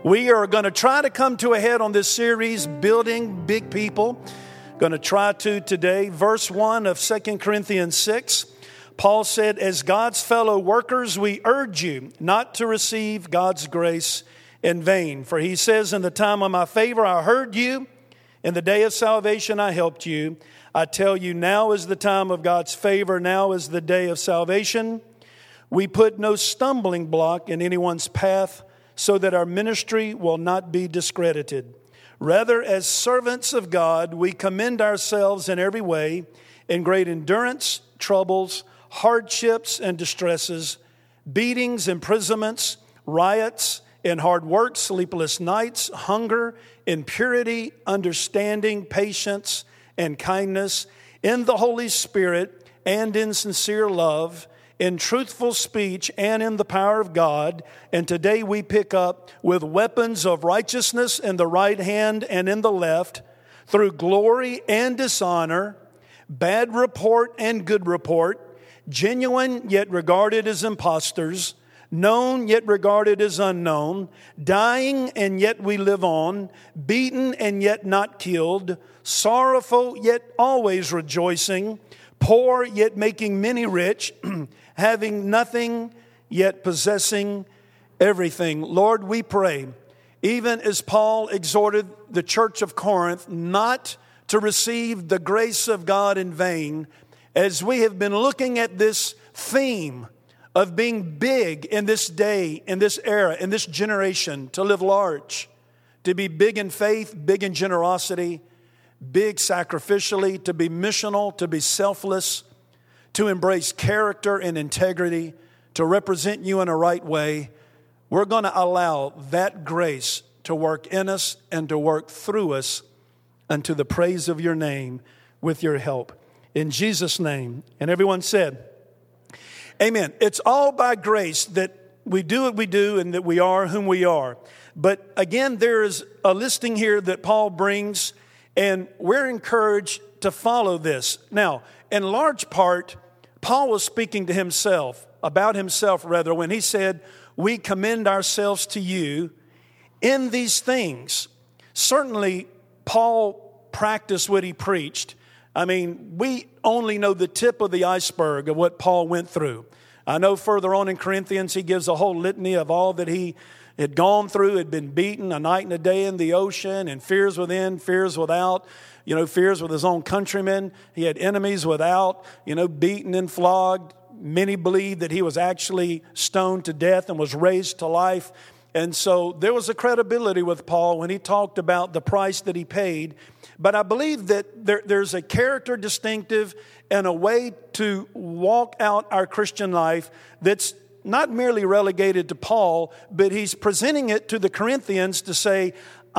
We are going to try to come to a head on this series, Building Big People. Going to try to today. Verse 1 of 2 Corinthians 6. Paul said, as God's fellow workers, we urge you not to receive God's grace in vain. For he says, in the time of my favor, I heard you. In the day of salvation, I helped you. I tell you, now is the time of God's favor. Now is the day of salvation. We put no stumbling block in anyone's path, so that our ministry will not be discredited. Rather, as servants of God, we commend ourselves in every way, in great endurance, troubles, hardships, and distresses, beatings, imprisonments, riots, in hard work, sleepless nights, hunger, impurity, understanding, patience, and kindness, in the Holy Spirit, and in sincere love, in truthful speech and in the power of God. And today we pick up with weapons of righteousness in the right hand and in the left, through glory and dishonor, bad report and good report, genuine yet regarded as impostors, known yet regarded as unknown, dying and yet we live on, beaten and yet not killed, sorrowful yet always rejoicing, poor yet making many rich, having nothing yet possessing everything. Lord, we pray, even as Paul exhorted the church of Corinth not to receive the grace of God in vain, as we have been looking at this theme of being big in this day, in this era, in this generation, to live large, to be big in faith, big in generosity, big sacrificially, to be missional, to be selfless, to embrace character and integrity, to represent you in a right way. We're going to allow that grace to work in us and to work through us unto the praise of your name with your help. In Jesus' name. And everyone said, amen. It's all by grace that we do what we do and that we are whom we are. But again, there is a listing here that Paul brings, and we're encouraged to follow this. Now, in large part, Paul was speaking to himself, about himself rather, when he said, we commend ourselves to you in these things. Certainly, Paul practiced what he preached. I mean, we only know the tip of the iceberg of what Paul went through. I know further on in Corinthians, he gives a whole litany of all that he had gone through, had been beaten a night and a day in the ocean, and fears within, fears without, fears with his own countrymen. He had enemies without, beaten and flogged. Many believe that he was actually stoned to death and was raised to life. And so there was a credibility with Paul when he talked about the price that he paid. But I believe that there's a character distinctive and a way to walk out our Christian life that's not merely relegated to Paul, but he's presenting it to the Corinthians to say,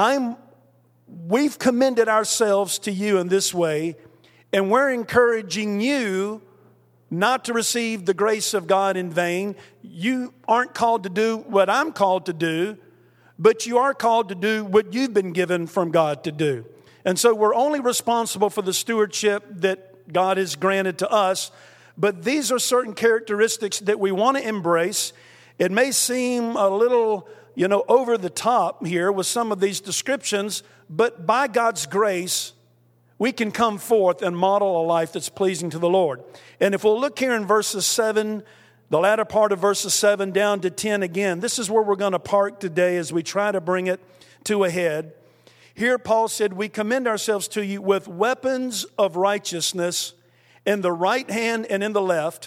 we've commended ourselves to you in this way, and we're encouraging you not to receive the grace of God in vain. You aren't called to do what I'm called to do, but you are called to do what you've been given from God to do. And so we're only responsible for the stewardship that God has granted to us, but these are certain characteristics that we want to embrace. It may seem a little, over the top here with some of these descriptions, but by God's grace, we can come forth and model a life that's pleasing to the Lord. And if we'll look here in verses 7, the latter part of verses 7 down to 10 again, this is where we're going to park today as we try to bring it to a head. Here Paul said, we commend ourselves to you with weapons of righteousness in the right hand and in the left.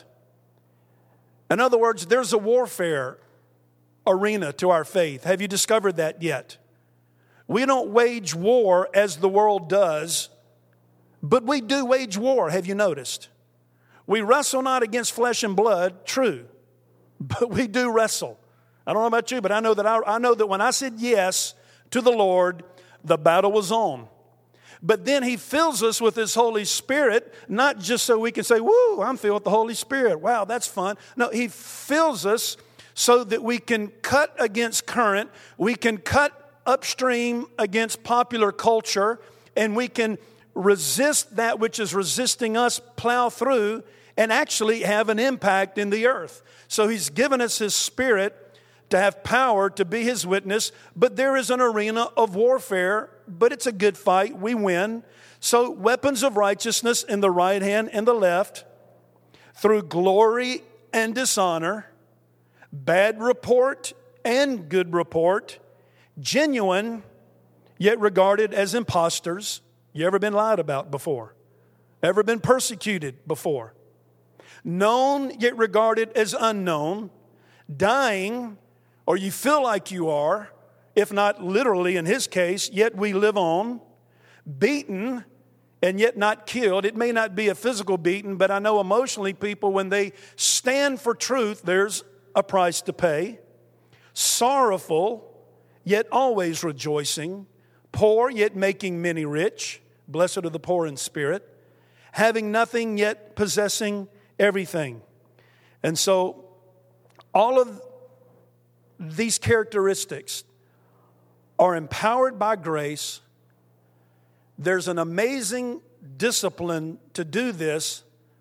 In other words, there's a warfare arena to our faith. Have you discovered that yet? We don't wage war as the world does, but we do wage war. Have you noticed? We wrestle not against flesh and blood, true, but we do wrestle. I don't know about you, but I know that when I said yes to the Lord, the battle was on. But then he fills us with his Holy Spirit, not just so we can say, woo, I'm filled with the Holy Spirit. Wow, that's fun. No, he fills us so that we can cut against current. We can cut upstream against popular culture, and we can resist that which is resisting us, plow through, and actually have an impact in the earth. So he's given us his Spirit to have power to be his witness, but there is an arena of warfare, but it's a good fight. We win. So weapons of righteousness in the right hand and the left, through glory and dishonor, bad report and good report, genuine yet regarded as impostors. You ever been lied about before? Ever been persecuted before? Known yet regarded as unknown, dying, or you feel like you are, if not literally in his case, yet we live on, beaten and yet not killed. It may not be a physical beating, but I know emotionally people, when they stand for truth, there's a price to pay. Sorrowful, yet always rejoicing. Poor, yet making many rich. Blessed are the poor in spirit. Having nothing, yet possessing everything. And so all of these characteristics are empowered by grace. There's an amazing discipline to do this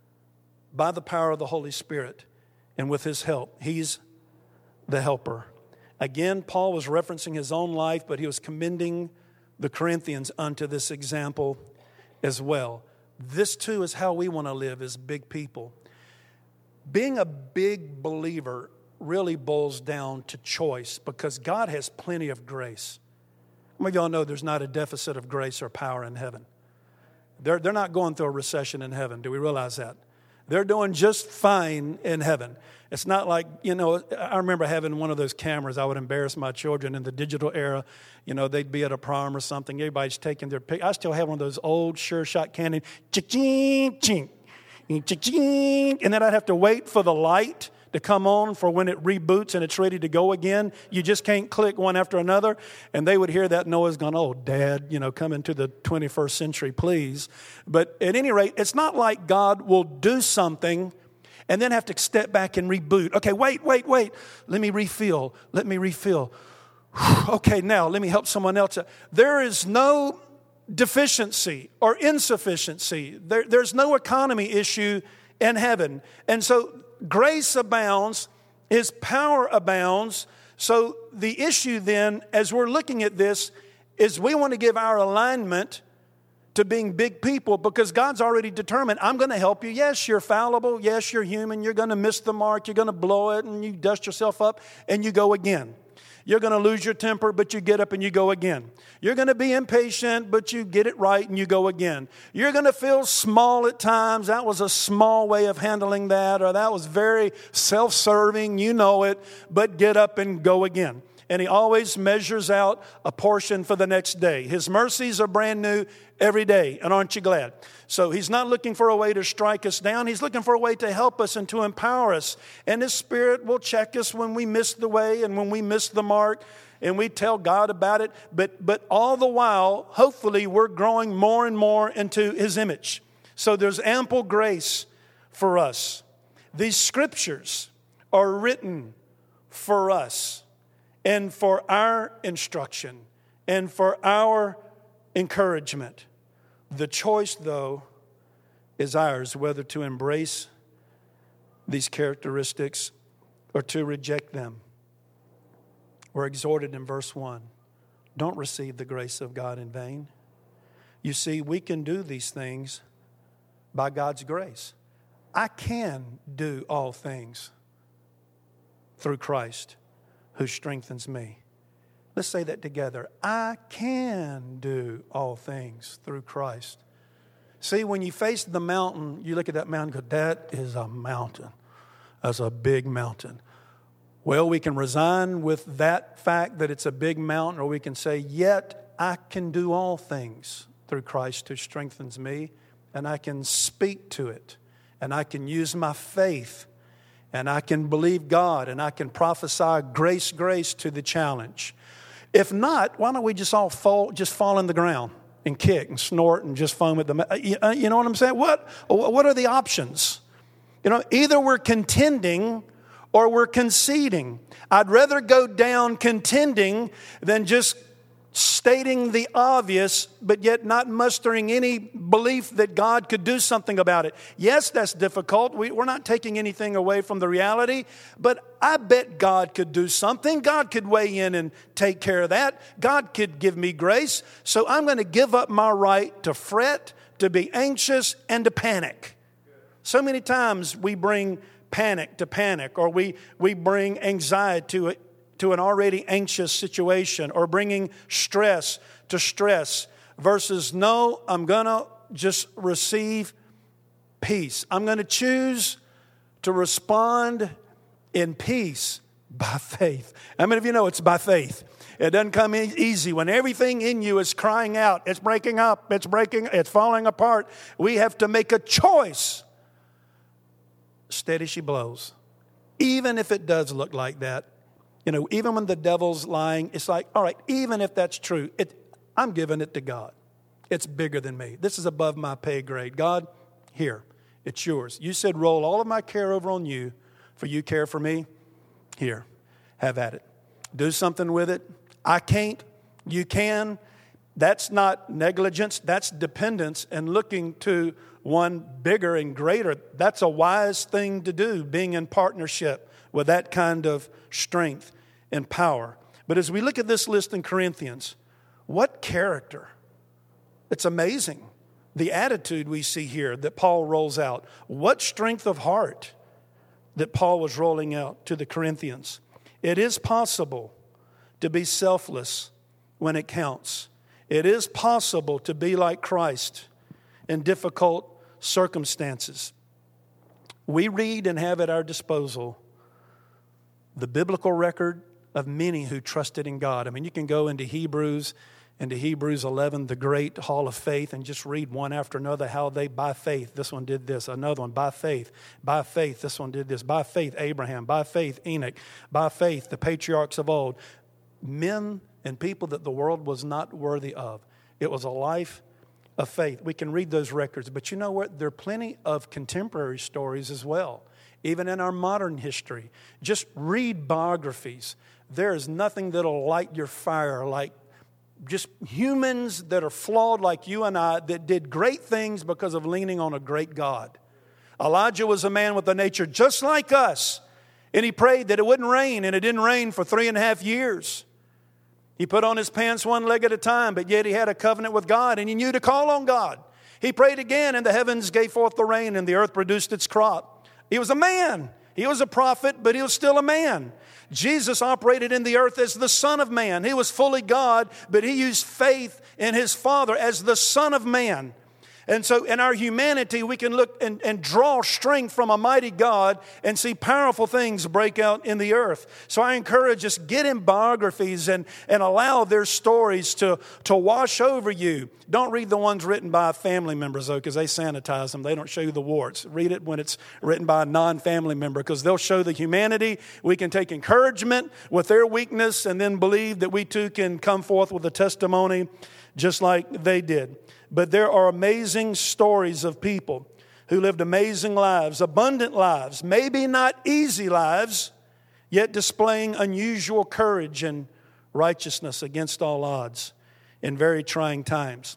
by the power of the Holy Spirit and with his help. He's the helper. Again, Paul was referencing his own life, but he was commending the Corinthians unto this example as well. This too is how we want to live as big people. Being a big believer really boils down to choice, because God has plenty of grace. How many of y'all know there's not a deficit of grace or power in heaven? They're not going through a recession in heaven. Do we realize that? They're doing just fine in heaven. It's not like, I remember having one of those cameras. I would embarrass my children in the digital era. They'd be at a prom or something. Everybody's taking their pic. I still have one of those old Sure Shot Canon, ching, ching, ching, and then I'd have to wait for the light to come on for when it reboots and it's ready to go again. You just can't click one after another. And they would hear that noise going, oh, Dad, come into the 21st century, please. But at any rate, it's not like God will do something and then have to step back and reboot. Okay, wait. Let me refill. Okay, now let me help someone else. There is no deficiency or insufficiency. There's no economy issue in heaven. And so grace abounds, his power abounds. So the issue then, as we're looking at this, is we want to give our alignment to being big people, because God's already determined, I'm going to help you. Yes, you're fallible. Yes, you're human. You're going to miss the mark. You're going to blow it, and you dust yourself up, and you go again. You're going to lose your temper, but you get up and you go again. You're going to be impatient, but you get it right and you go again. You're going to feel small at times. That was a small way of handling that, or that was very self-serving. You know it, but get up and go again. And he always measures out a portion for the next day. His mercies are brand new every day. And aren't you glad? So he's not looking for a way to strike us down. He's looking for a way to help us and to empower us. And his Spirit will check us when we miss the way and when we miss the mark. And we tell God about it. But all the while, hopefully, we're growing more and more into his image. So there's ample grace for us. These scriptures are written for us, and for our instruction, and for our encouragement. The choice, though, is ours, whether to embrace these characteristics or to reject them. We're exhorted in verse 1, don't receive the grace of God in vain. You see, we can do these things by God's grace. I can do all things through Christ who strengthens me. Let's say that together. I can do all things through Christ. See, when you face the mountain, you look at that mountain and go, that is a mountain. That's a big mountain. Well, we can resign with that fact that it's a big mountain, or we can say, yet I can do all things through Christ who strengthens me, and I can speak to it, and I can use my faith, and I can believe God, and I can prophesy grace to the challenge. If not, why don't we just all fall in the ground and kick and snort and just foam at the... You know what I'm saying? What are the options? Either we're contending or we're conceding. I'd rather go down contending than just stating the obvious, but yet not mustering any belief that God could do something about it. Yes, that's difficult. We're not taking anything away from the reality, but I bet God could do something. God could weigh in and take care of that. God could give me grace. So I'm going to give up my right to fret, to be anxious, and to panic. So many times we bring panic to panic, or we bring anxiety to an already anxious situation, or bringing stress to stress, versus no, I'm going to just receive peace. I'm going to choose to respond in peace by faith. How many of you know it's by faith? It doesn't come easy when everything in you is crying out. It's breaking up. It's falling apart. We have to make a choice. Steady she blows. Even if it does look like that. You know, even when the devil's lying, it's like, all right, even if that's true, I'm giving it to God. It's bigger than me. This is above my pay grade. God, here, it's yours. You said roll all of my care over on you, for you care for me. Here, have at it. Do something with it. I can't. You can. That's not negligence. That's dependence and looking to one bigger and greater. That's a wise thing to do, being in partnership with that kind of strength and power. But as we look at this list in Corinthians, what character? It's amazing, the attitude we see here that Paul rolls out. What strength of heart that Paul was rolling out to the Corinthians. It is possible to be selfless when it counts. It is possible to be like Christ in difficult circumstances. We read and have at our disposal the biblical record of many who trusted in God. I mean, you can go into Hebrews 11, the great hall of faith, and just read one after another how they, by faith, this one did this, another one, by faith, this one did this, by faith, Abraham, by faith, Enoch, by faith, the patriarchs of old, men and people that the world was not worthy of. It was a life of faith. We can read those records, but you know what? There are plenty of contemporary stories as well. Even in our modern history, just read biographies. There is nothing that'll light your fire like just humans that are flawed like you and I that did great things because of leaning on a great God. Elijah was a man with a nature just like us, and he prayed that it wouldn't rain, and it didn't rain for 3.5 years. He put on his pants one leg at a time, but yet he had a covenant with God, and he knew to call on God. He prayed again, and the heavens gave forth the rain, and the earth produced its crop. He was a man. He was a prophet, but he was still a man. Jesus operated in the earth as the Son of Man. He was fully God, but he used faith in his Father as the Son of Man. And so in our humanity, we can look and draw strength from a mighty God and see powerful things break out in the earth. So I encourage us, get in biographies and allow their stories to wash over you. Don't read the ones written by family members, though, because they sanitize them. They don't show you the warts. Read it when it's written by a non-family member, because they'll show the humanity. We can take encouragement with their weakness and then believe that we too can come forth with a testimony just like they did. But there are amazing stories of people who lived amazing lives, abundant lives, maybe not easy lives, yet displaying unusual courage and righteousness against all odds in very trying times.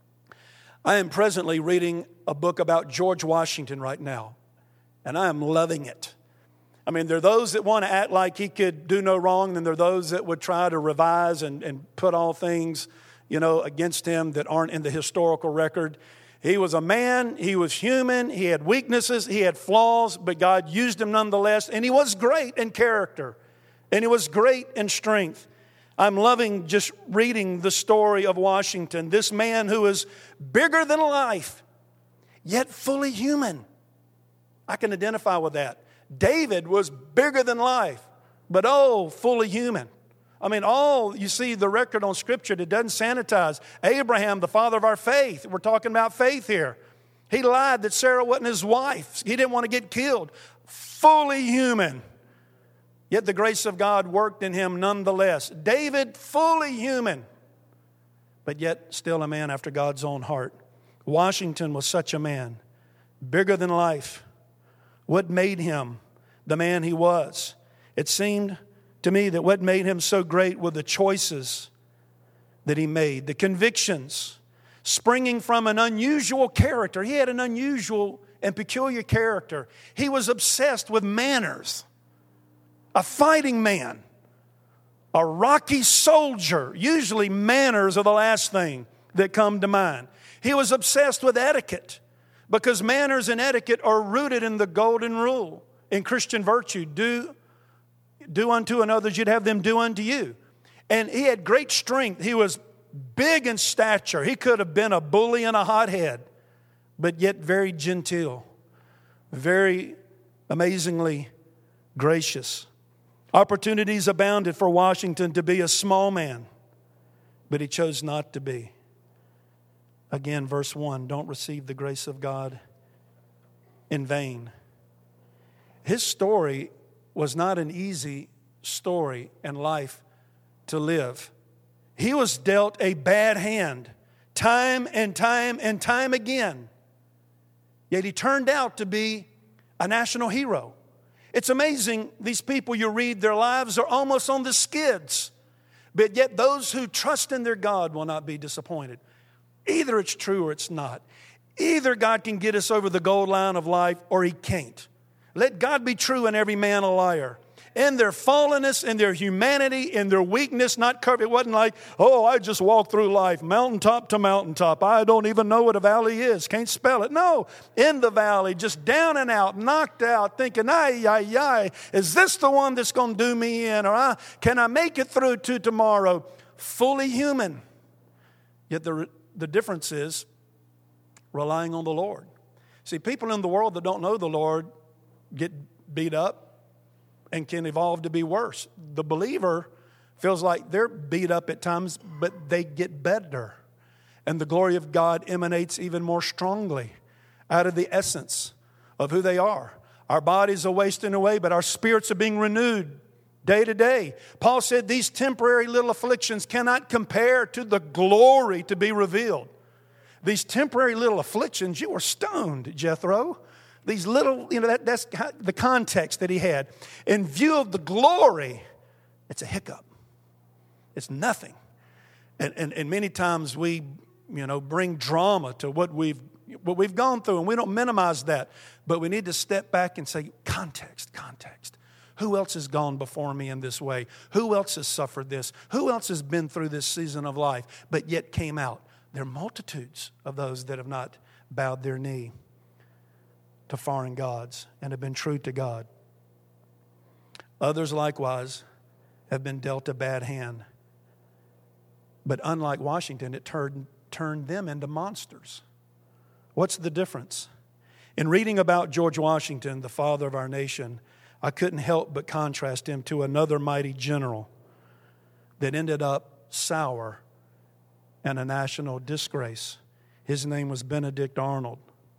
I am presently reading a book about George Washington right now, and I am loving it. I mean, there are those that want to act like he could do no wrong, and there are those that would try to revise and put all things against him that aren't in the historical record. He was a man, he was human, he had weaknesses, he had flaws, but God used him nonetheless, and he was great in character, and he was great in strength. I'm loving just reading the story of Washington, this man who is bigger than life, yet fully human. I can identify with that. David was bigger than life, but fully human. I mean, you see the record on Scripture that doesn't sanitize. Abraham, the father of our faith. We're talking about faith here. He lied that Sarah wasn't his wife. He didn't want to get killed. Fully human. Yet the grace of God worked in him nonetheless. David, fully human, but yet still a man after God's own heart. Washington was such a man, bigger than life. What made him the man he was? It seemed to me that what made him so great were the choices that he made, the convictions springing from an unusual character. He had an unusual and peculiar character. He was obsessed with manners, a fighting man, a rocky soldier. Usually manners are the last thing that come to mind. He was obsessed with etiquette because manners and etiquette are rooted in the golden rule in Christian virtue. Do unto another as you'd have them do unto you. And he had great strength. He was big in stature. He could have been a bully and a hothead, but yet very genteel, very amazingly gracious. Opportunities abounded for Washington to be a small man, but he chose not to be. Again, verse 1, don't receive the grace of God in vain. His story was not an easy story in life to live. He was dealt a bad hand time and time and time again. Yet he turned out to be a national hero. It's amazing, these people, you read, their lives are almost on the skids. But yet those who trust in their God will not be disappointed. Either it's true or it's not. Either God can get us over the goal line of life or He can't. Let God be true and every man a liar. In their fallenness, in their humanity, in their weakness, not covered. It wasn't like, oh, I just walk through life, mountaintop to mountaintop. I don't even know what a valley is. Can't spell it. No, in the valley, just down and out, knocked out, thinking, is this the one that's going to do me in? Or can I make it through to tomorrow? Fully human. Yet the difference is relying on the Lord. See, people in the world that don't know the Lord get beat up and can evolve to be worse. The believer feels like they're beat up at times, but they get better. And the glory of God emanates even more strongly out of the essence of who they are. Our bodies are wasting away, but our spirits are being renewed day to day. Paul said these temporary little afflictions cannot compare to the glory to be revealed. These temporary little afflictions, you were stoned, Jethro. These little, that's the context that he had. In view of the glory, it's a hiccup. It's nothing. And many times we, bring drama to what we've gone through, and we don't minimize that. But we need to step back and say, context. Who else has gone before me in this way? Who else has suffered this? Who else has been through this season of life, but yet came out? There are multitudes of those that have not bowed their knee to foreign gods and have been true to God. Others likewise have been dealt a bad hand. But unlike Washington, it turned them into monsters. What's the difference? In reading about George Washington, the father of our nation, I couldn't help but contrast him to another mighty general that ended up sour and a national disgrace. His name was Benedict Arnold.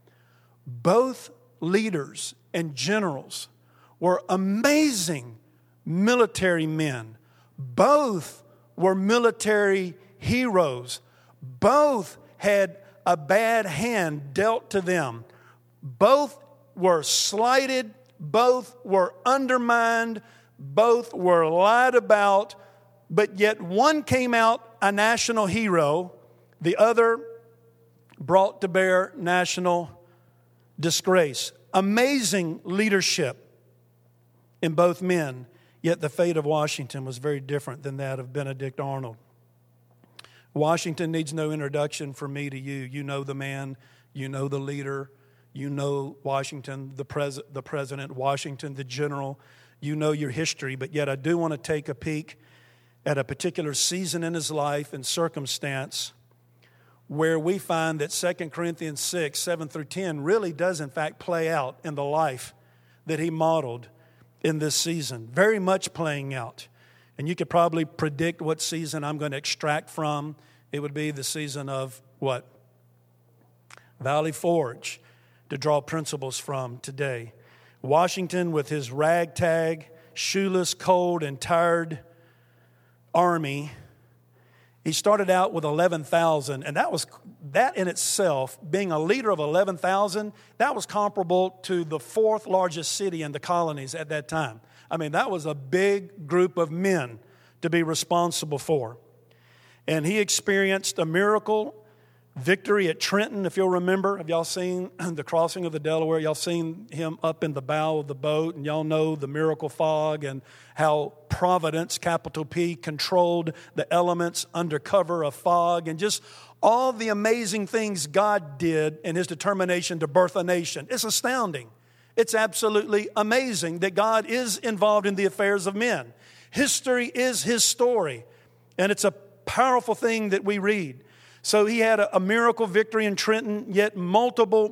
Both leaders and generals were amazing military men. Both were military heroes. Both had a bad hand dealt to them. Both were slighted. Both were undermined. Both were lied about. But yet one came out a national hero. The other brought to bear national disgrace. Amazing leadership in both men, yet the fate of Washington was very different than that of Benedict Arnold. Washington needs no introduction from me to you. You know the man, you know the leader, you know Washington, the president, Washington, the general. You know your history, but yet I do want to take a peek at a particular season in his life and circumstance where we find that 2 Corinthians 6, 7 through 10 really does in fact play out in the life that he modeled in this season. Very much playing out. And you could probably predict what season I'm going to extract from. It would be the season of what? Valley Forge, to draw principles from today. Washington with his ragtag, shoeless, cold, and tired army. He started out with 11,000, and that in itself, being a leader of 11,000, that was comparable to the fourth largest city in the colonies at that time. I mean, that was a big group of men to be responsible for. And he experienced a miracle victory at Trenton, if you'll remember. Have y'all seen the crossing of the Delaware? Y'all seen him up in the bow of the boat, and y'all know the miracle fog and how Providence, capital P, controlled the elements under cover of fog, and just all the amazing things God did in his determination to birth a nation. It's astounding. It's absolutely amazing that God is involved in the affairs of men. History is his story, and it's a powerful thing that we read. So he had a miracle victory in Trenton, yet multiple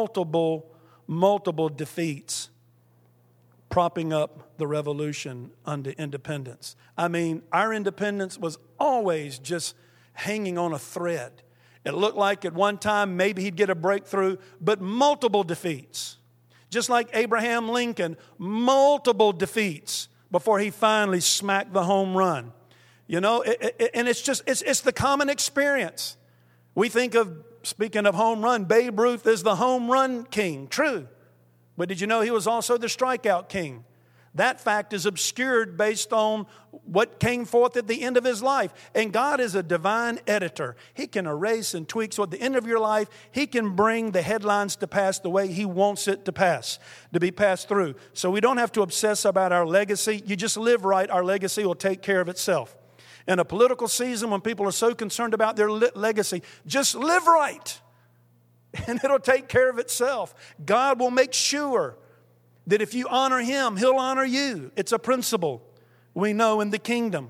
defeats, propping up the revolution under independence. I mean, our independence was always just hanging on a thread. It looked like at one time maybe he'd get a breakthrough, but multiple defeats. Just like Abraham Lincoln, multiple defeats before he finally smacked the home run. You know, and it's the common experience. We think of, speaking of home run, Babe Ruth is the home run king. True. But did you know he was also the strikeout king? That fact is obscured based on what came forth at the end of his life. And God is a divine editor. He can erase and tweak. So at the end of your life, he can bring the headlines to pass the way he wants it to pass, to be passed through. So we don't have to obsess about our legacy. You just live right. Our legacy will take care of itself. In a political season when people are so concerned about their legacy, just live right, and it'll take care of itself. God will make sure that if you honor him, he'll honor you. It's a principle we know in the kingdom.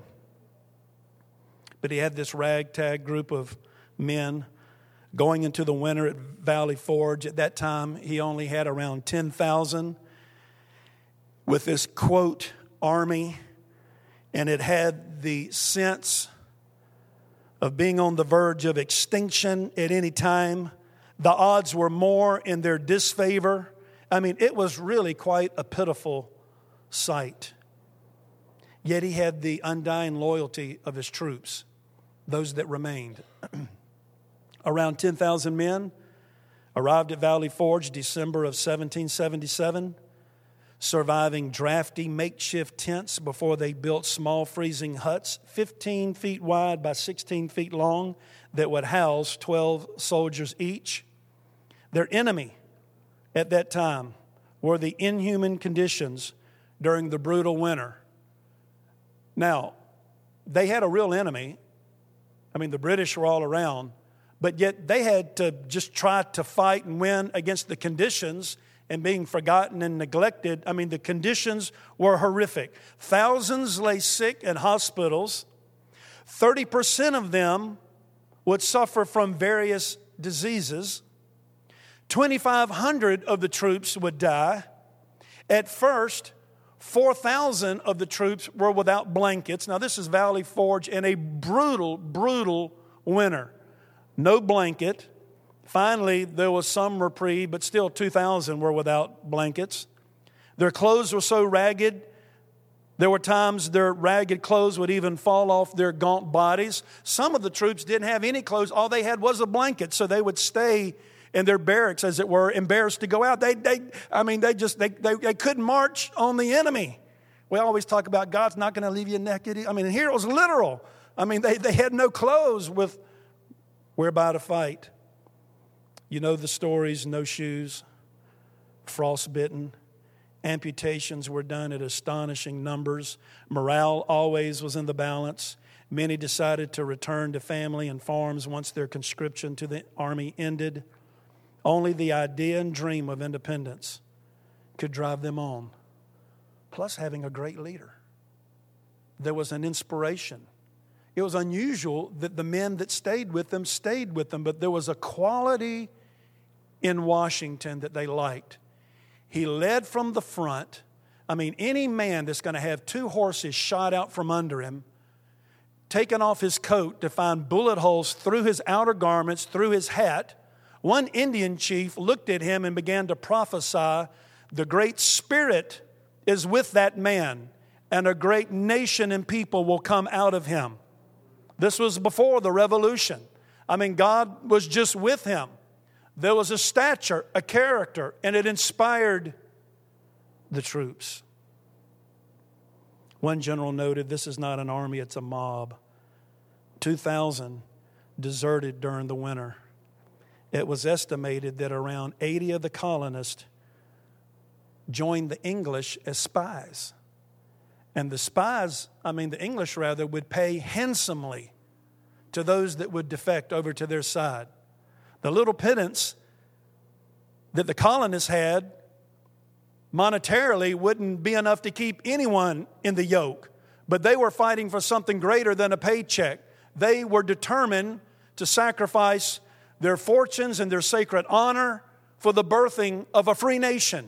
But he had this ragtag group of men going into the winter at Valley Forge. At that time, he only had around 10,000 with this, quote, army. And it had the sense of being on the verge of extinction at any time. The odds were more in their disfavor. I mean, it was really quite a pitiful sight. Yet he had the undying loyalty of his troops, those that remained. Around 10,000 men arrived at Valley Forge December of 1777. Surviving drafty makeshift tents before they built small freezing huts 15 feet wide by 16 feet long that would house 12 soldiers each. Their enemy at that time were the inhuman conditions during the brutal winter. Now, they had a real enemy. I mean, the British were all around, but yet they had to just try to fight and win against the conditions and being forgotten and neglected. I mean, the conditions were horrific. Thousands lay sick in hospitals. 30% of them would suffer from various diseases. 2,500 of the troops would die. At first, 4,000 of the troops were without blankets. Now, this is Valley Forge in a brutal winter. No blanket. Finally, there was some reprieve, but still 2,000 were without blankets. Their clothes were so ragged, there were times their ragged clothes would even fall off their gaunt bodies. Some of the troops didn't have any clothes. All they had was a blanket, so they would stay in their barracks, as it were, embarrassed to go out. They couldn't march on the enemy. We always talk about God's not going to leave you naked. I mean, here it was literal. I mean, they had no clothes with whereby to fight. You know the stories, no shoes, frostbitten. Amputations were done at astonishing numbers. Morale always was in the balance. Many decided to return to family and farms once their conscription to the army ended. Only the idea and dream of independence could drive them on, plus having a great leader. There was an inspiration. It was unusual that the men that stayed with them, but there was a quality in Washington that they liked. He led from the front. I mean, any man that's going to have 2 horses shot out from under him, taken off his coat to find bullet holes through his outer garments, through his hat. One Indian chief looked at him and began to prophesy, the Great Spirit is with that man, and a great nation and people will come out of him. This was before the revolution. I mean, God was just with him. There was a stature, a character, and it inspired the troops. One general noted, this is not an army, it's a mob. 2,000 deserted during the winter. It was estimated that around 80 of the colonists joined the English as spies. And the English would pay handsomely to those that would defect over to their side. The little pittance that the colonists had monetarily wouldn't be enough to keep anyone in the yoke, but they were fighting for something greater than a paycheck. They were determined to sacrifice their fortunes and their sacred honor for the birthing of a free nation.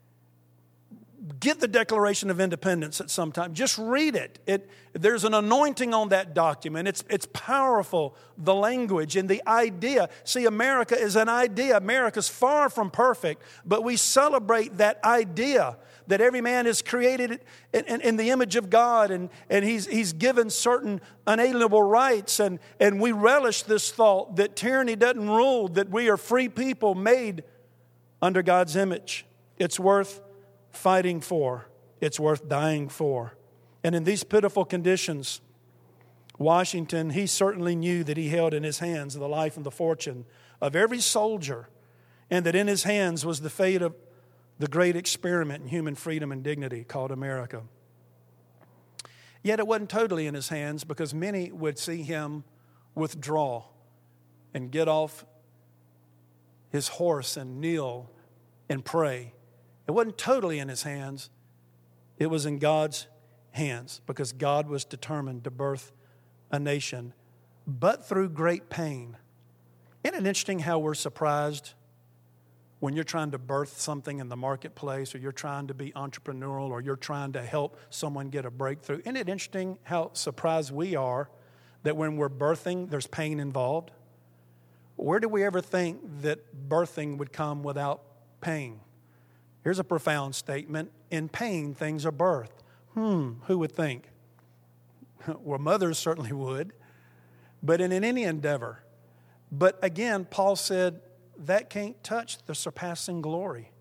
Get the Declaration of Independence at some time. Just read it. There's an anointing on that document. It's powerful, the language and the idea. See, America is an idea. America's far from perfect, but we celebrate that idea that every man is created in the image of God, and he's given certain unalienable rights, and we relish this thought that tyranny doesn't rule, that we are free people made under God's image. It's worth fighting for. It's worth dying for. And in these pitiful conditions, Washington, he certainly knew that he held in his hands the life and the fortune of every soldier, and that in his hands was the fate of the great experiment in human freedom and dignity called America. Yet it wasn't totally in his hands, because many would see him withdraw and get off his horse and kneel and pray. It wasn't totally in his hands. It was in God's hands, because God was determined to birth a nation, but through great pain. Isn't it interesting how we're surprised when you're trying to birth something in the marketplace, or you're trying to be entrepreneurial, or you're trying to help someone get a breakthrough? Isn't it interesting how surprised we are that when we're birthing, there's pain involved? Where do we ever think that birthing would come without pain? Here's a profound statement. In pain, things are birthed. Who would think? Well, mothers certainly would. But in any endeavor. But again, Paul said, that can't touch the surpassing glory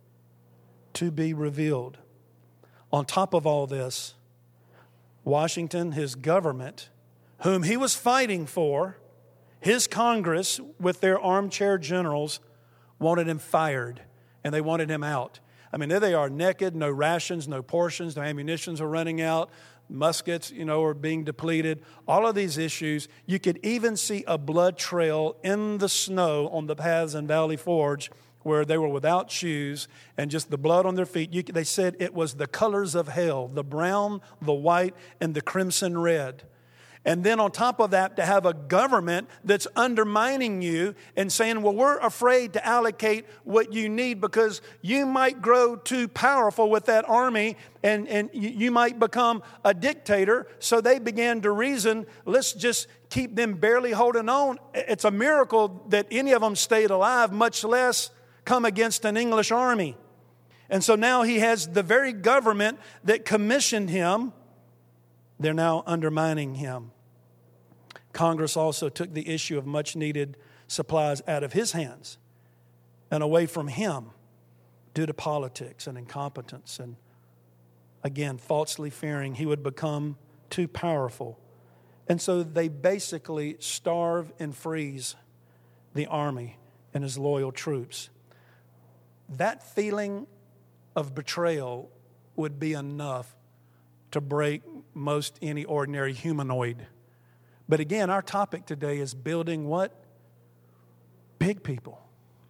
to be revealed. On top of all this, Washington, his government, whom he was fighting for, his Congress with their armchair generals, wanted him fired, and they wanted him out. I mean, there they are, naked, no rations, no portions, no ammunitions are running out, muskets, are being depleted. All of these issues. You could even see a blood trail in the snow on the paths in Valley Forge where they were without shoes and just the blood on their feet. They said it was the colors of hell, the brown, the white, and the crimson red. And then on top of that, to have a government that's undermining you and saying, well, we're afraid to allocate what you need because you might grow too powerful with that army and you might become a dictator. So they began to reason, let's just keep them barely holding on. It's a miracle that any of them stayed alive, much less come against an English army. And so now he has the very government that commissioned him. They're now undermining him. Congress also took the issue of much needed supplies out of his hands and away from him due to politics and incompetence, and again, falsely fearing he would become too powerful. And so they basically starve and freeze the army and his loyal troops. That feeling of betrayal would be enough to break most any ordinary humanoid. But again, our topic today is building what? Big people.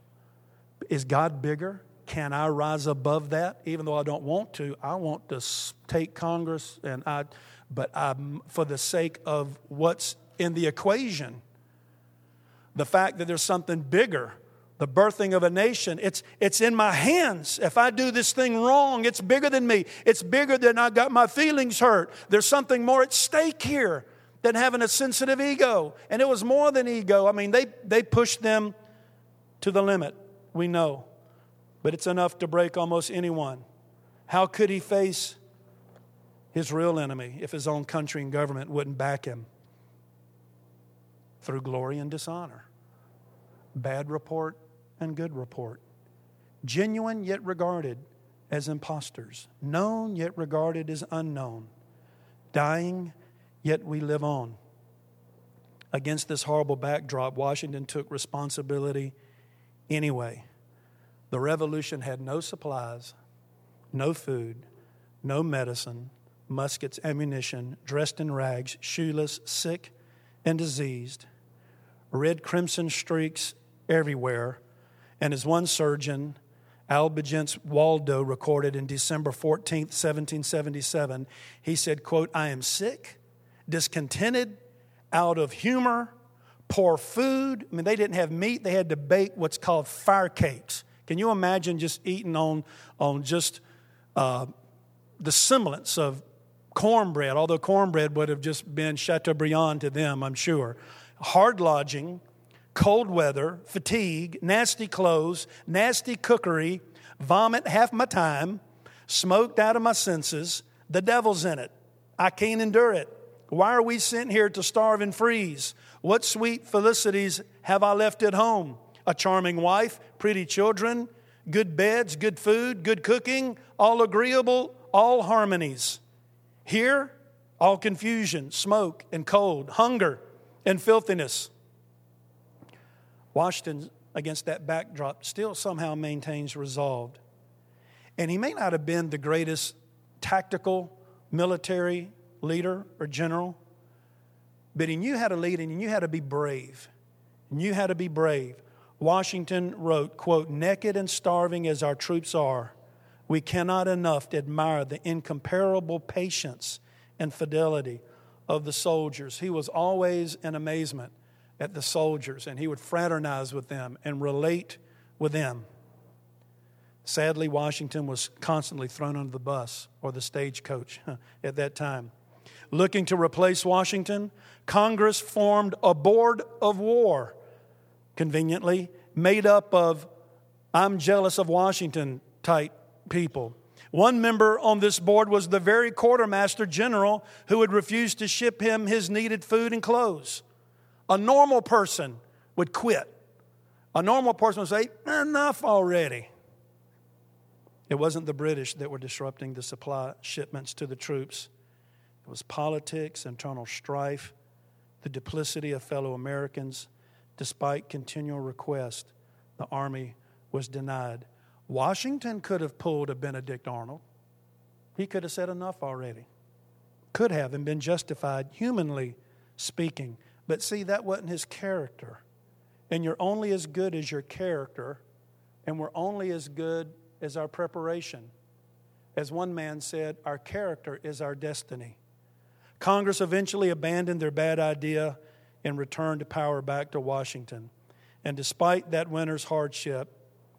Is God bigger? Can I rise above that? Even though I don't want to, I want to take Congress, but for the sake of what's in the equation, the fact that there's something bigger, the birthing of a nation, it's in my hands. If I do this thing wrong, it's bigger than me. It's bigger than I got my feelings hurt. There's something more at stake here than having a sensitive ego. And it was more than ego. I mean, they pushed them to the limit, we know. But it's enough to break almost anyone. How could he face his real enemy if his own country and government wouldn't back him? Through glory and dishonor. Bad report and good report. Genuine yet regarded as impostors. Known yet regarded as unknown. Dying yet we live on. Against this horrible backdrop, Washington took responsibility anyway. The revolution had no supplies, no food, no medicine, muskets, ammunition, dressed in rags, shoeless, sick and diseased, red crimson streaks everywhere. And as one surgeon, Albigence Waldo, recorded in December 14th, 1777, he said, quote, "I am sick, discontented, out of humor, poor food." I mean, they didn't have meat. They had to bake what's called fire cakes. Can you imagine just eating on just the semblance of cornbread, although cornbread would have just been Chateaubriand to them, I'm sure. Hard lodging, cold weather, fatigue, nasty clothes, nasty cookery, vomit half my time, smoked out of my senses, the devil's in it. I can't endure it. Why are we sent here to starve and freeze? What sweet felicities have I left at home? A charming wife, pretty children, good beds, good food, good cooking, all agreeable, all harmonies. Here, all confusion, smoke and cold, hunger and filthiness. Washington, against that backdrop, still somehow maintains resolve. And he may not have been the greatest tactical military leader or general, but he knew how to lead and he knew how to be brave. He knew how to be brave. Washington wrote, quote, "Naked and starving as our troops are, we cannot enough admire the incomparable patience and fidelity of the soldiers." He was always in amazement at the soldiers, and he would fraternize with them and relate with them. Sadly, Washington was constantly thrown under the bus or the stagecoach at that time. Looking to replace Washington, Congress formed a board of war, conveniently made up of "I'm jealous of Washington" type people. One member on this board was the very quartermaster general who had refused to ship him his needed food and clothes. A normal person would quit. A normal person would say, "Enough already." It wasn't the British that were disrupting the supply shipments to the troops. It was politics, internal strife, the duplicity of fellow Americans. Despite continual requests, the army was denied. Washington could have pulled a Benedict Arnold. He could have said enough already. Could have and been justified, humanly speaking. But see, that wasn't his character. And you're only as good as your character, and we're only as good as our preparation. As one man said, our character is our destiny. Congress eventually abandoned their bad idea and returned power back to Washington. And despite that winter's hardship,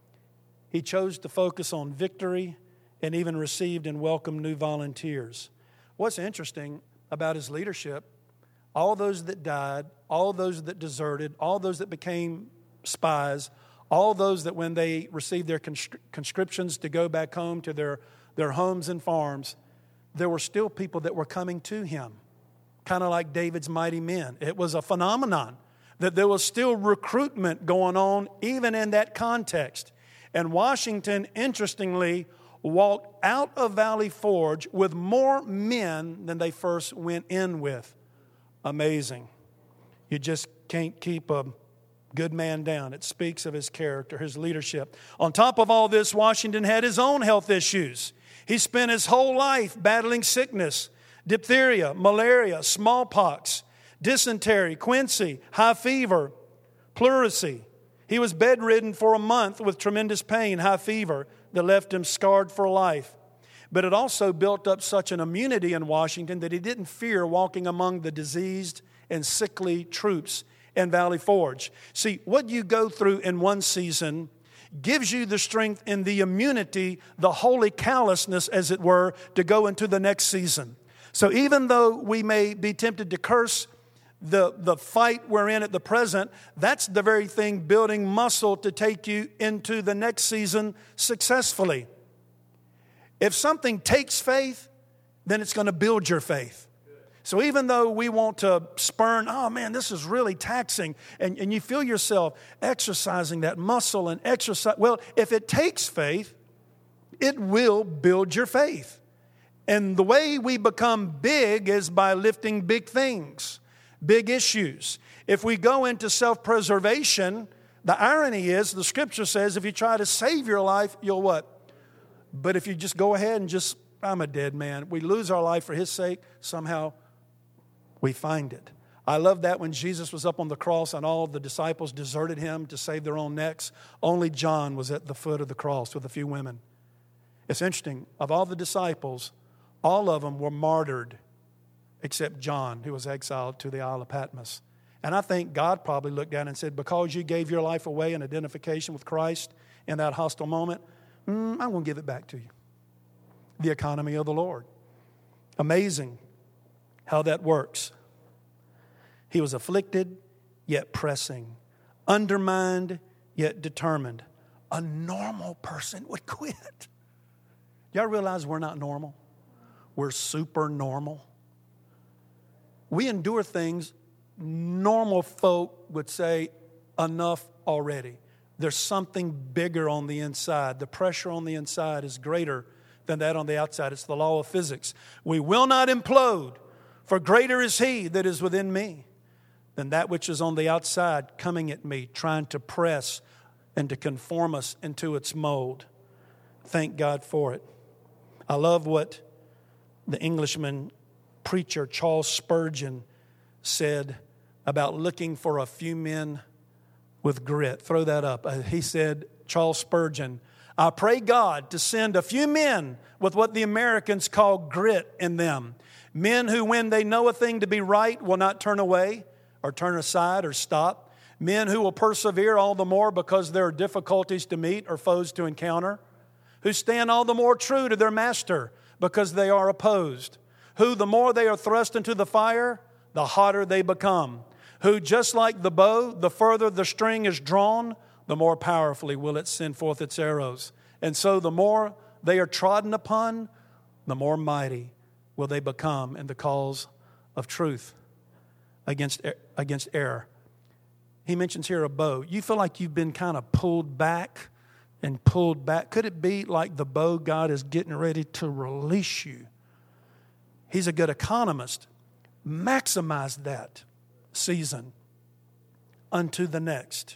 he chose to focus on victory and even received and welcomed new volunteers. What's interesting about his leadership, all those that died, all those that deserted, all those that became spies, all those that when they received their conscriptions to go back home to their homes and farms, there were still people that were coming to him, kind of like David's mighty men. It was a phenomenon that there was still recruitment going on even in that context. And Washington, interestingly, walked out of Valley Forge with more men than they first went in with. Amazing. You just can't keep a good man down. It speaks of his character, his leadership. On top of all this, Washington had his own health issues. He spent his whole life battling sickness, diphtheria, malaria, smallpox, dysentery, quinsy, high fever, pleurisy. He was bedridden for a month with tremendous pain, high fever, that left him scarred for life. But it also built up such an immunity in Washington that he didn't fear walking among the diseased and sickly troops in Valley Forge. See, what you go through in one season gives you the strength and the immunity, the holy callousness, as it were, to go into the next season. So even though we may be tempted to curse the fight we're in at the present, that's the very thing building muscle to take you into the next season successfully. If something takes faith, then it's going to build your faith. So even though we want to spurn, oh man, this is really taxing, and you feel yourself exercising that muscle and exercise, well, if it takes faith, it will build your faith. And the way we become big is by lifting big things, big issues. If we go into self-preservation, the irony is, the Scripture says, if you try to save your life, you'll what? But if you just go ahead and just, I'm a dead man. We lose our life for His sake, somehow we find it. I love that when Jesus was up on the cross and all the disciples deserted Him to save their own necks. Only John was at the foot of the cross with a few women. It's interesting. Of all the disciples, all of them were martyred except John, who was exiled to the Isle of Patmos. And I think God probably looked down and said, because you gave your life away in identification with Christ in that hostile moment, I'm going to give it back to you. The economy of the Lord. Amazing how that works. He was afflicted, yet pressing. Undermined, yet determined. A normal person would quit. Y'all realize we're not normal? We're super normal. We endure things normal folk would say, enough already. There's something bigger on the inside. The pressure on the inside is greater than that on the outside. It's the law of physics. We will not implode, for greater is He that is within me than that which is on the outside coming at me, trying to press and to conform us into its mold. Thank God for it. I love what the Englishman preacher Charles Spurgeon said about looking for a few men with grit. Throw that up. He said, Charles Spurgeon, I pray God to send a few men with what the Americans call grit in them. Men who, when they know a thing to be right, will not turn away or turn aside or stop. Men who will persevere all the more because there are difficulties to meet or foes to encounter. Who stand all the more true to their master because they are opposed. Who, the more they are thrust into the fire, the hotter they become. Who, just like the bow, the further the string is drawn, the more powerfully will it send forth its arrows. And so the more they are trodden upon, the more mighty will they become in the cause of truth against error. He mentions here a bow. You feel like you've been kind of pulled back and pulled back. Could it be like the bow God is getting ready to release you? He's a good economist. Maximize that season unto the next.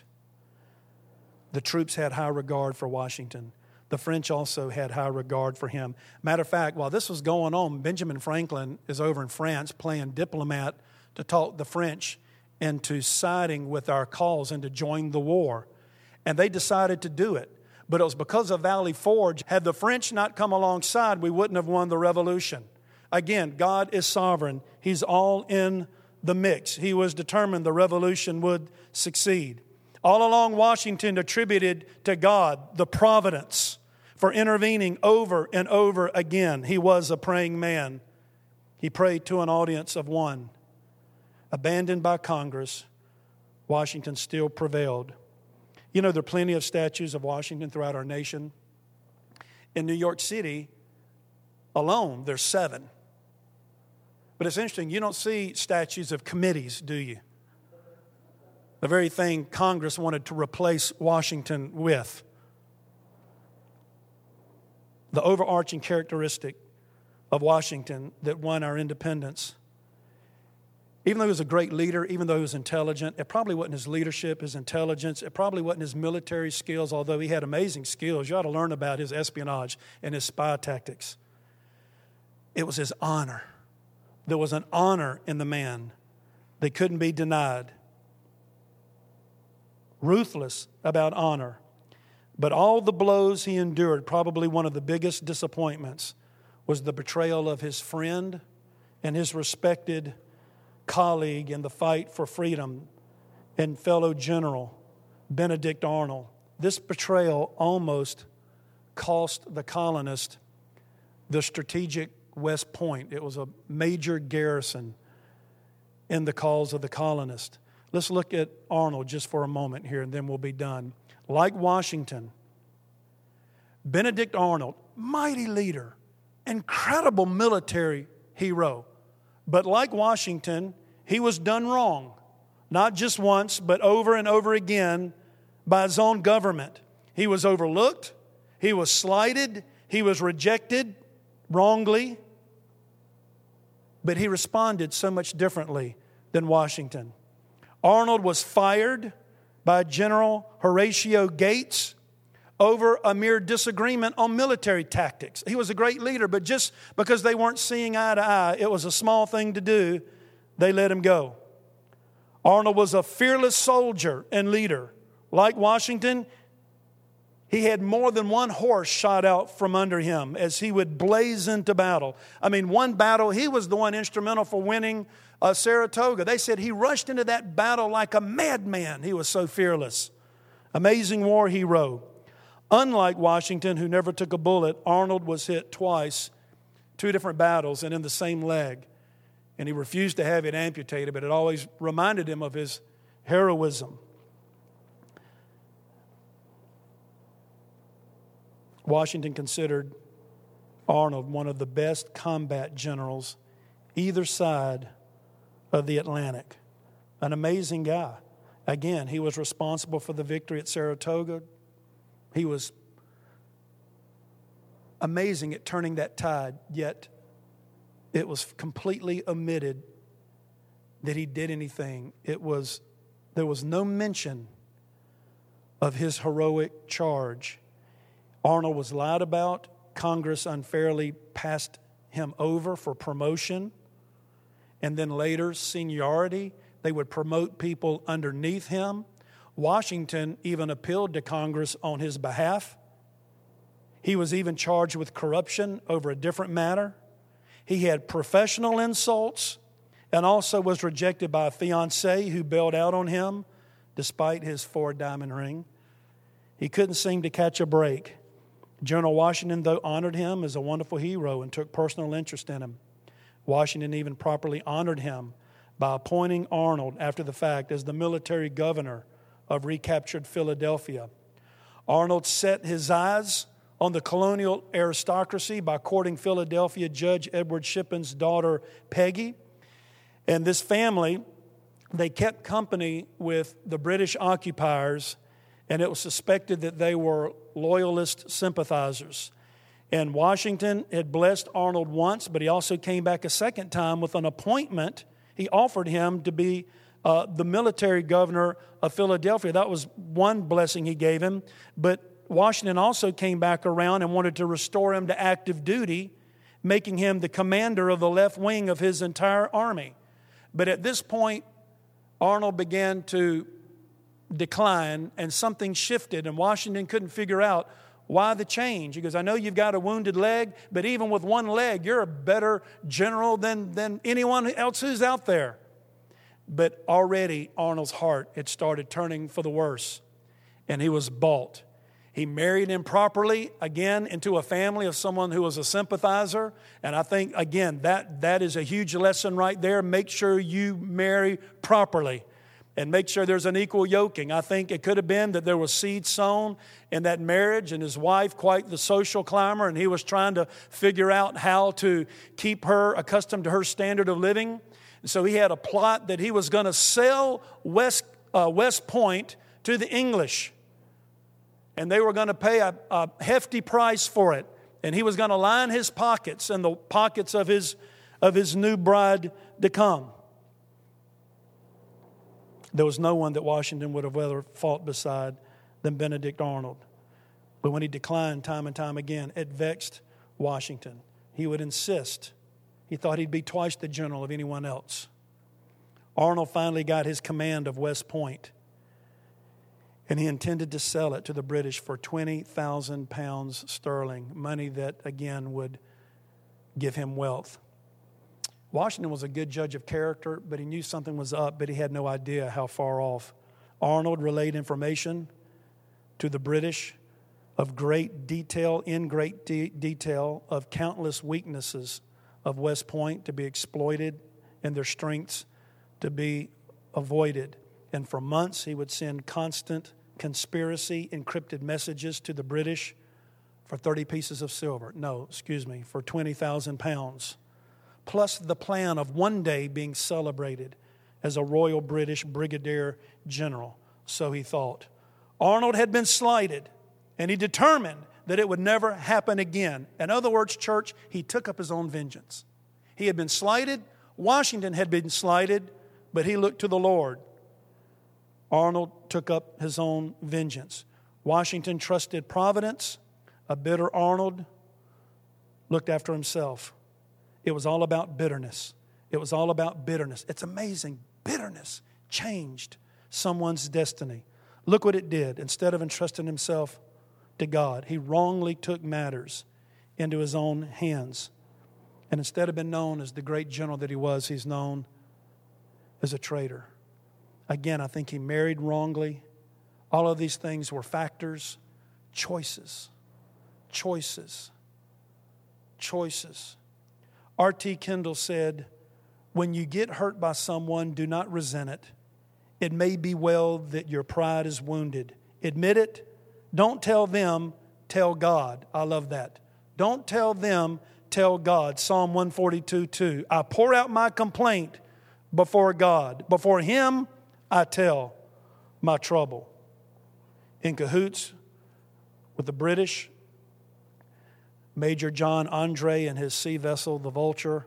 The troops had high regard for Washington. The French also had high regard for him. Matter of fact, while this was going on, Benjamin Franklin is over in France playing diplomat to talk the French into siding with our cause and to join the war. And they decided to do it. But it was because of Valley Forge. Had the French not come alongside, we wouldn't have won the revolution. Again, God is sovereign. He's all in the mix. He was determined the revolution would succeed. All along, Washington attributed to God the providence for intervening over and over again. He was a praying man. He prayed to an audience of one. Abandoned by Congress, Washington still prevailed. You know, there are plenty of statues of Washington throughout our nation. In New York City alone, there's 7. But it's interesting, you don't see statues of committees, do you? The very thing Congress wanted to replace Washington with. The overarching characteristic of Washington that won our independence, even though he was a great leader, even though he was intelligent, it probably wasn't his leadership, his intelligence. It probably wasn't his military skills, although he had amazing skills. You ought to learn about his espionage and his spy tactics. It was his honor. There was an honor in the man that couldn't be denied. Ruthless about honor. But all the blows he endured, probably one of the biggest disappointments was the betrayal of his friend and his respected colleague in the fight for freedom and fellow general, Benedict Arnold. This betrayal almost cost the colonists the strategic West Point. It was a major garrison in the cause of the colonists. Let's look at Arnold just for a moment here, and then we'll be done. Like Washington, Benedict Arnold, mighty leader, incredible military hero. But like Washington, he was done wrong, not just once, but over and over again by his own government. He was overlooked, he was slighted, he was rejected wrongly, but he responded so much differently than Washington. Arnold was fired by General Horatio Gates over a mere disagreement on military tactics. He was a great leader, but just because they weren't seeing eye to eye, it was a small thing to do, they let him go. Arnold was a fearless soldier and leader. Like Washington, he had more than one horse shot out from under him as he would blaze into battle. I mean, one battle, he was the one instrumental for winning Saratoga. They said he rushed into that battle like a madman. He was so fearless. Amazing war hero. Unlike Washington, who never took a bullet, Arnold was hit twice, 2 different battles, and in the same leg. And he refused to have it amputated, but it always reminded him of his heroism. Washington considered Arnold one of the best combat generals either side of the Atlantic. An amazing guy. Again, he was responsible for the victory at Saratoga. He was amazing at turning that tide, yet it was completely omitted that he did anything. There was no mention of his heroic charge. Arnold was lied about. Congress unfairly passed him over for promotion. And then later, seniority. They would promote people underneath him. Washington even appealed to Congress on his behalf. He was even charged with corruption over a different matter. He had professional insults and also was rejected by a fiancée who bailed out on him despite his 4-diamond ring. He couldn't seem to catch a break. General Washington, though, honored him as a wonderful hero and took personal interest in him. Washington even properly honored him by appointing Arnold after the fact as the military governor of recaptured Philadelphia. Arnold set his eyes on the colonial aristocracy by courting Philadelphia Judge Edward Shippen's daughter, Peggy. And this family, they kept company with the British occupiers, and it was suspected that they were loyalist sympathizers. And Washington had blessed Arnold once, but he also came back a second time with an appointment. He offered him to be the military governor of Philadelphia. That was one blessing he gave him. But Washington also came back around and wanted to restore him to active duty, making him the commander of the left wing of his entire army. But at this point, Arnold began to decline and something shifted, and Washington couldn't figure out why the change. He goes, I know you've got a wounded leg, but even with one leg, you're a better general than anyone else who's out there. But already Arnold's heart had started turning for the worse, and he was bought. He married improperly, again, into a family of someone who was a sympathizer. And I think, again, that is a huge lesson right there. Make sure you marry properly and make sure there's an equal yoking. I think it could have been that there was seed sown in that marriage, and his wife, quite the social climber, and he was trying to figure out how to keep her accustomed to her standard of living. And so he had a plot that he was going to sell West Point to the English. And they were going to pay a hefty price for it. And he was going to line his pockets and the pockets of his new bride to come. There was no one that Washington would have ever fought beside than Benedict Arnold. But when he declined time and time again, it vexed Washington. He would insist. He thought he'd be twice the general of anyone else. Arnold finally got his command of West Point. And he intended to sell it to the British for 20,000 pounds sterling, money that, again, would give him wealth. Washington was a good judge of character, but he knew something was up, but he had no idea how far off. Arnold relayed information to the British of great detail, detail of countless weaknesses of West Point to be exploited and their strengths to be avoided. And for months, he would send constant conspiracy encrypted messages to the British for 30 pieces of silver. For 20,000 pounds. Plus the plan of one day being celebrated as a Royal British Brigadier General. So he thought. Arnold had been slighted, and he determined that it would never happen again. In other words, church, he took up his own vengeance. He had been slighted. Washington had been slighted, but he looked to the Lord. Arnold took up his own vengeance. Washington trusted Providence. A bitter Arnold looked after himself. It was all about bitterness. It was all about bitterness. It's amazing. Bitterness changed someone's destiny. Look what it did. Instead of entrusting himself to God, he wrongly took matters into his own hands. And instead of being known as the great general that he was, he's known as a traitor. Again, I think he married wrongly. All of these things were factors. Choices. R.T. Kendall said, when you get hurt by someone, do not resent it. It may be well that your pride is wounded. Admit it. Don't tell them, tell God. I love that. Don't tell them, tell God. Psalm 142:2. I pour out my complaint before God. Before Him, I tell my trouble. In cahoots with the British, Major John Andre and his sea vessel, the Vulture,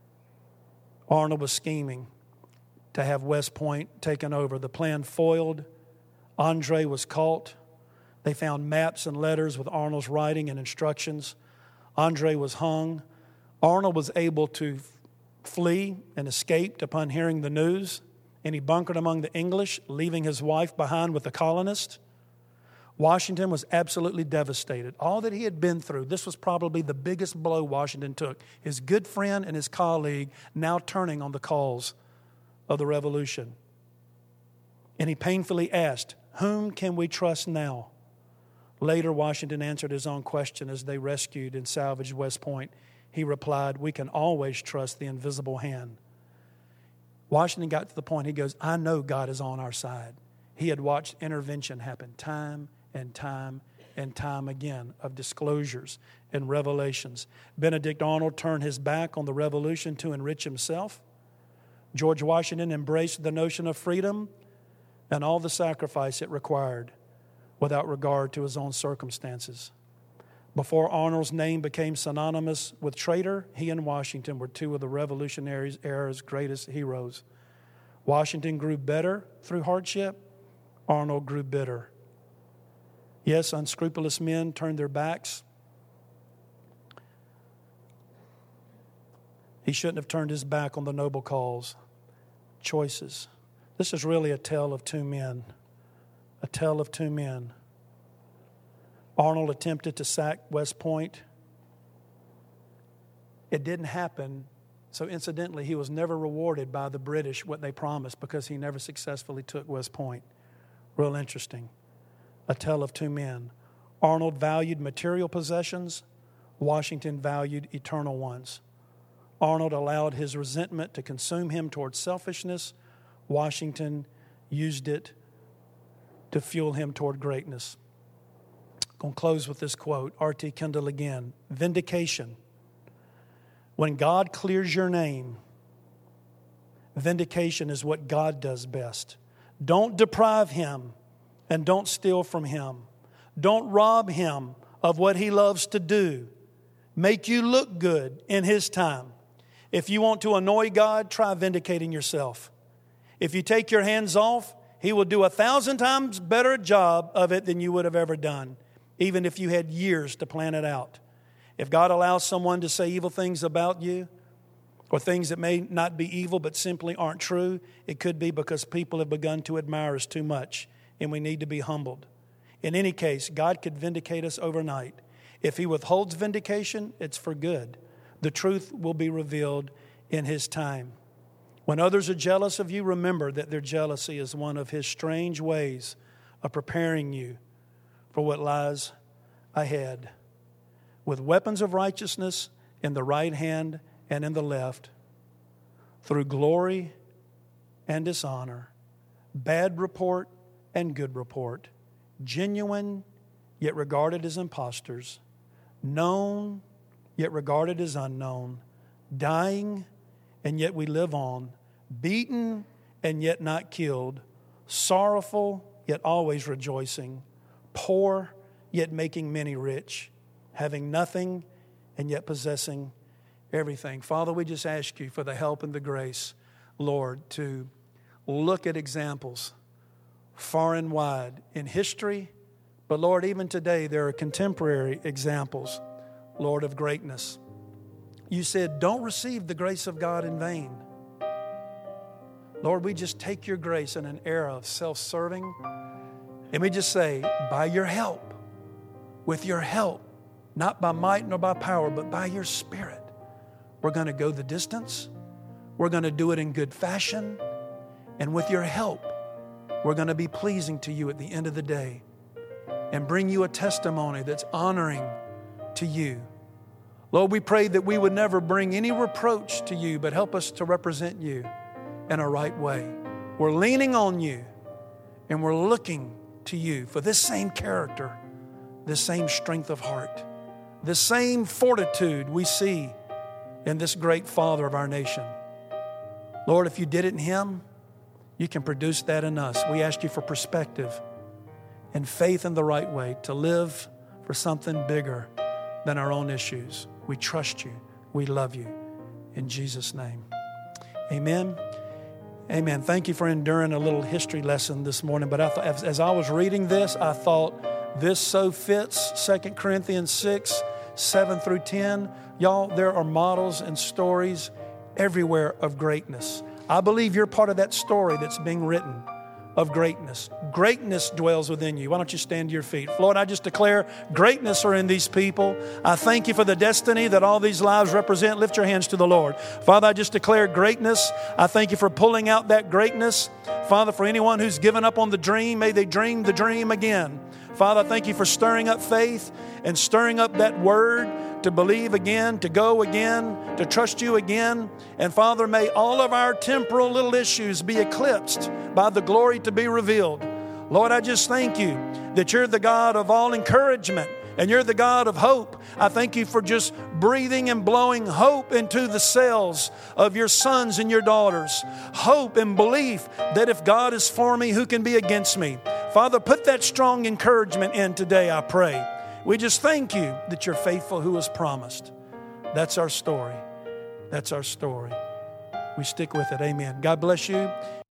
Arnold was scheming to have West Point taken over. The plan foiled. Andre was caught. They found maps and letters with Arnold's writing and instructions. Andre was hung. Arnold was able to flee and escaped upon hearing the news, and he bunkered among the English, leaving his wife behind with the colonists. Washington was absolutely devastated. All that he had been through, this was probably the biggest blow Washington took. His good friend and his colleague now turning on the cause of the revolution. And he painfully asked, whom can we trust now? Later, Washington answered his own question as they rescued and salvaged West Point. He replied, we can always trust the invisible hand. Washington got to the point, he goes, I know God is on our side. He had watched intervention happen time and time and time again of disclosures and revelations. Benedict Arnold turned his back on the revolution to enrich himself. George Washington embraced the notion of freedom and all the sacrifice it required without regard to his own circumstances. Before Arnold's name became synonymous with traitor, he and Washington were two of the Revolutionary era's greatest heroes. Washington grew better through hardship. Arnold grew bitter. Yes, unscrupulous men turned their backs. He shouldn't have turned his back on the noble cause. Choices. This is really a tale of two men. A tale of two men. Arnold attempted to sack West Point. It didn't happen. So incidentally, he was never rewarded by the British what they promised because he never successfully took West Point. Real interesting. A tale of two men. Arnold valued material possessions. Washington valued eternal ones. Arnold allowed his resentment to consume him towards selfishness. Washington used it to fuel him toward greatness. I'm going to close with this quote. R.T. Kendall again. Vindication. When God clears your name, vindication is what God does best. Don't deprive Him and don't steal from Him. Don't rob Him of what He loves to do. Make you look good in His time. If you want to annoy God, try vindicating yourself. If you take your hands off, He will do 1,000 times better job of it than you would have ever done, even if you had years to plan it out. If God allows someone to say evil things about you, or things that may not be evil but simply aren't true, it could be because people have begun to admire us too much, and we need to be humbled. In any case, God could vindicate us overnight. If He withholds vindication, it's for good. The truth will be revealed in His time. When others are jealous of you, remember that their jealousy is one of His strange ways of preparing you for what lies ahead. With weapons of righteousness in the right hand and in the left, through glory and dishonor, bad report and good report, genuine yet regarded as impostors, known yet regarded as unknown, dying and yet we live on, beaten and yet not killed, sorrowful yet always rejoicing, poor yet making many rich, having nothing and yet possessing everything. Father, we just ask You for the help and the grace, Lord, to look at examples far and wide in history. But Lord, even today, there are contemporary examples, Lord, of greatness. You said, don't receive the grace of God in vain. Lord, we just take your grace in an era of self-serving. And we just say, by your help, with your help, not by might nor by power, but by your Spirit, we're going to go the distance. We're going to do it in good fashion. And with your help, we're going to be pleasing to you at the end of the day and bring you a testimony that's honoring to you. Lord, we pray that we would never bring any reproach to you, but help us to represent you in a right way. We're leaning on you and we're looking to you for this same character, this same strength of heart, this same fortitude we see in this great Father of our nation. Lord, if you did it in Him, you can produce that in us. We ask you for perspective and faith in the right way to live for something bigger than our own issues. We trust you. We love you. In Jesus' name. Amen. Amen. Thank you for enduring a little history lesson this morning. But as I was reading this, I thought this so fits 2 Corinthians 6, 7 through 10. Y'all, there are models and stories everywhere of greatness. I believe you're part of that story that's being written of greatness. Greatness dwells within you. Why don't you stand to your feet? Lord, I just declare greatness are in these people. I thank you for the destiny that all these lives represent. Lift your hands to the Lord. Father, I just declare greatness. I thank you for pulling out that greatness. Father, for anyone who's given up on the dream, may they dream the dream again. Father, I thank you for stirring up faith and stirring up that word to believe again, to go again, to trust you again. And Father, may all of our temporal little issues be eclipsed by the glory to be revealed. Lord, I just thank you that you're the God of all encouragement and you're the God of hope. I thank you for just breathing and blowing hope into the cells of your sons and your daughters. Hope and belief that if God is for me, who can be against me? Father, put that strong encouragement in today, I pray. We just thank you that you're faithful who has promised. That's our story. That's our story. We stick with it. Amen. God bless you.